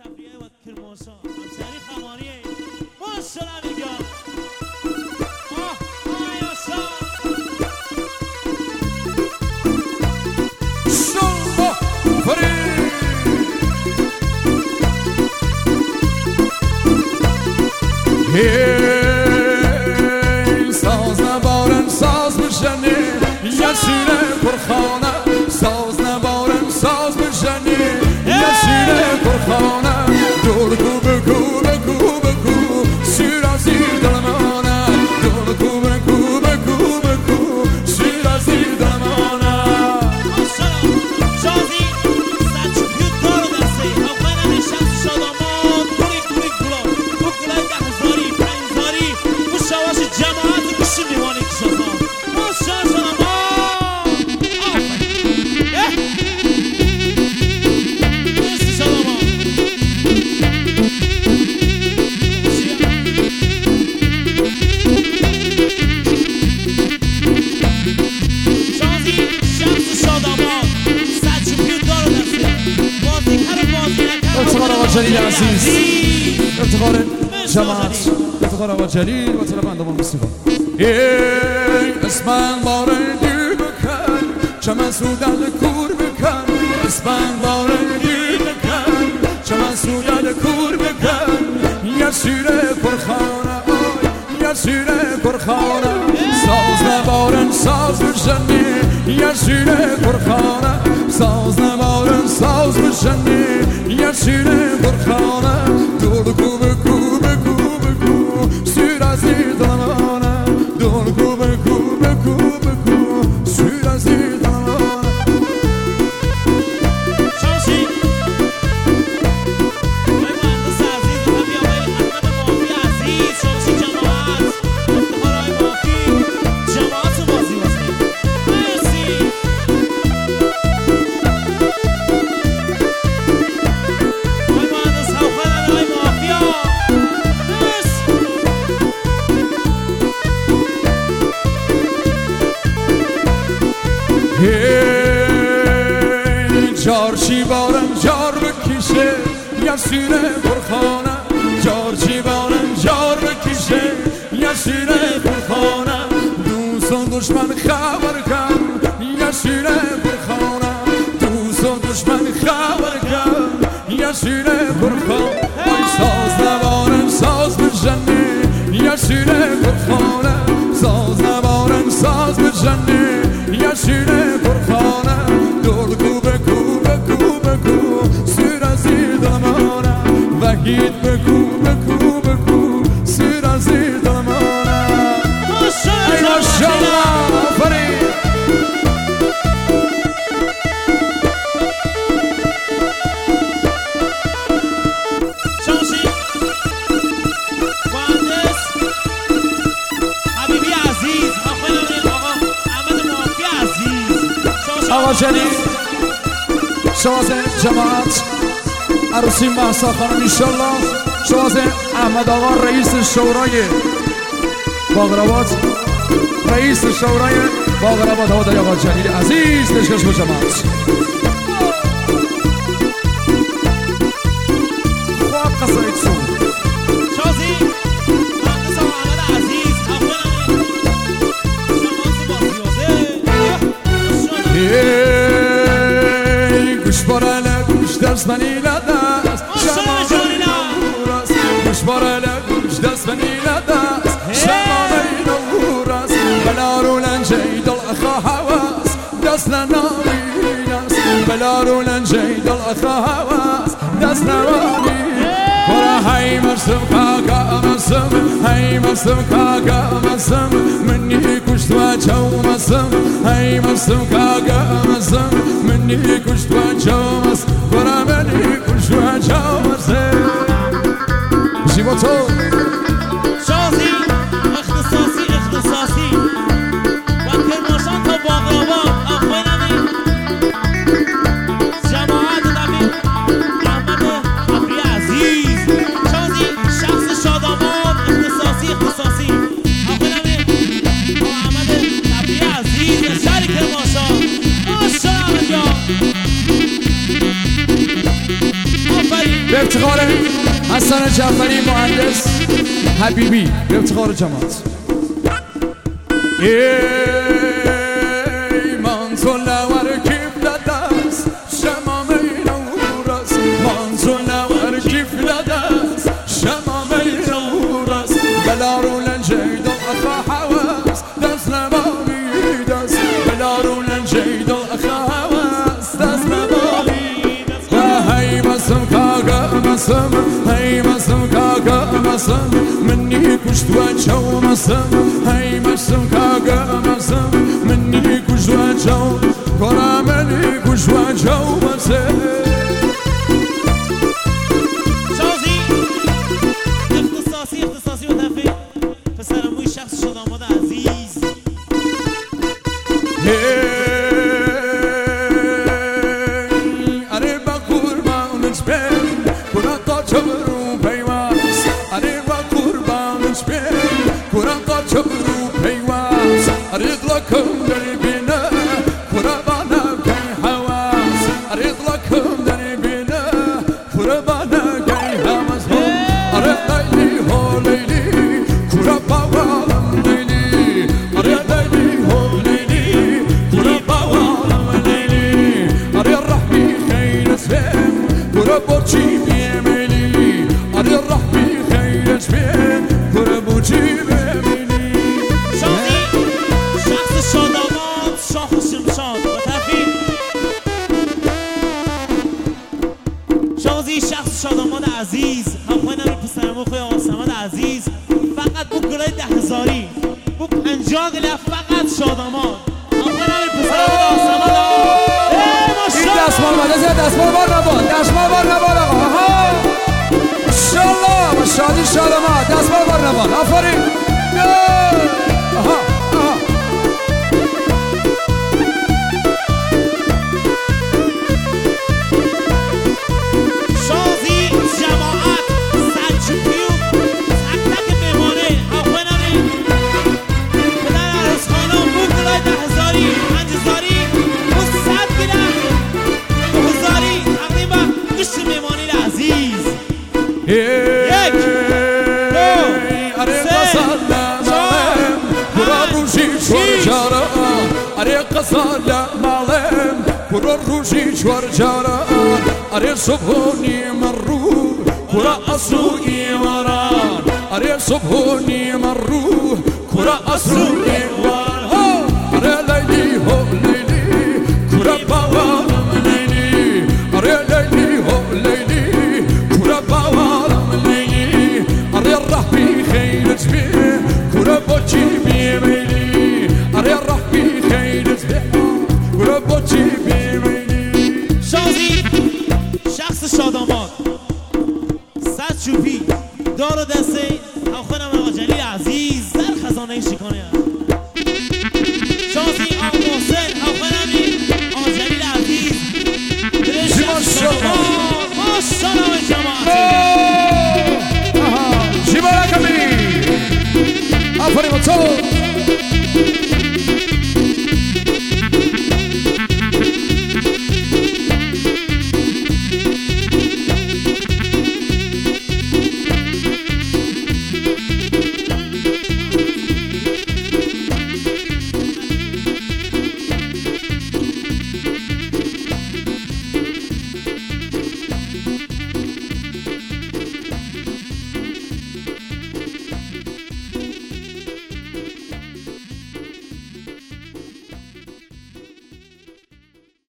ابریه و کرمانشاه همسری خمانیه ماشاءالله میگم هی ساز نبارن ساز بشنی یا شیر پرخانه ساز نبارن ساز بشنی یا شیر پرخانه دور کو بگو بگو بگو شیر از زیر دلمانه دور کو بگو بگو بگو شیر از زیر دلمانه شازی سچ پیو دارو دسته آخرم شخص شادامان کوری کوری گلا و گلای 10,000 5,000 و شواش جماعت بشی میوانی که شازان ماشاءالله شادامان مرسی شادامان شازی شخص شادامان سچ پیو دارو دسته بازی کرو بازی نکرو افتخار آقا جلیل عزیز افتخار جماعت افتخار آقا جلیل و طلبندمان موسیقی اسمن باره دیر بکن چمن سودل کور بکن اسمن باره دیر بکن چمن سودل کور بکن یا شیر پرخانه یا شیر پرخانه ساز نبارن ساز بشنی یا شیر پرخانه ساز نبارن ساز بشنی یا شیر پرخانه دور کو بگو بگو بگو شیر از زیر دلمانه دور کو بگو بگو بگو شیر از زیر دلمانه شاشی آقای مهندس عزیز و بیا آقای احمد مافی عزیز شاشی جماعت افتخار آقای مافی جماعت بازی بازی مرسی آقای مهندس خوفن آقای مافیا مرسی جارچی بارم جار بکشه یا شیر پرخانه جارچی بارم جار بکشه یا شیر پرخانه دوست و دشمن خبر کن یا شیر پرخانه دوست و دشمن خبر کن یا شیر پرخانه وای ساز نبارم ساز بشنی یا شیر پرخانه ساز نبارم ساز بشنی یا شیر پرخانه دور کو بگو بگو بگو سیر از زیر دلمانه وحید بگو بگو بگو سیر از زیر دلمانه ای ماشاءالله آفرین شاشی مهندس حبیبی عزیز آقای احمد مافی عزیز شاشی آقا جلیل شازه جماعت عروسی محسا خانم انشالله شازه احمد آقا رئیس شورای باغرباد رئیس شورای باغرباد هدای آقا جلیل عزیز دشکش با جماعت خواب قصایت سون شازی مهندس آقا احمد عزیز آقای جماعت بازی ای گوش بارله گوش دست منی لدست شمانه نورست گوش بارله گوش دست منی لدست شمانه نورست بلا رو لنجی دل اخا حواس دست ننامین است بلا رو لنجی دل اخا حواس دست نوانی برا هی مرسم کاکا مرسم هی مرسم کاکا مرسم منی کشت و جو مرسم هی مرسم کاکا مرسم منی کشت و جو مرسم برا منی کشت و جو مرسم زیبا تو شازی اختصاصی و کرمانشاه تا باغرباد آقای جماعت دبیر احمد ابری عزیز شازی شخص شادامان اختصاصی آقای به افتخار حسن جعفری مهندس حبیبی، به افتخار جماعت. هی مسم کاغا مسم منی کشت و چو مسم هی مسم کاغا مسم منی کشت و چو کرا منی کشت و چو مسم شازی اختصاصی و تفیق پسرم موی شخص شد آماده عزیز. اره با قربانش بر kuranta çabru peyvaz, arıva kurbanış bir kuranta çabru peyvaz, arıdlakım derbine kurabana gay havas, arıdlakım derbine kurabana gay havas. Arıdayli holeyli kurabavalam leyli, arıdayli holeyli kurabavalam leyli, arıyarrahmi kheyresem kuraborçi شخص شاداماد عزیز هم خواهی پسرمو خوی آقا سمد عزیز فقط بو گلای 10,000 بو 50 گله فقط شاداماد هم خواهی پسرمو آقا سمد این دستمال باد دستمال بار نباد دستمال بار نباد آقا ماشاءالله با شادی شاداماد دستمال بار نباد آفرین قصالا مالم كرا روجي جورجارا أري صبوني مرو كرا أسوي وران أري صبوني مرو كرا أسوي وران أري ليلي هو ليلي كرا باوالم ليلي أري ليلي هو ليلي كرا باوالم ليلي أري الرحبي خير جبين كرا بوجي بيميلي أري الرحبي شازی شخص شاداماد صد چوبی دار و دسته هم خونم آقا جلیل عزیز در خزانه شکانه شازی آقا محسن هم خونم آقا جلیل عزیز شخص شاداماد ماشالله جماعت جیبارا کمی آفرین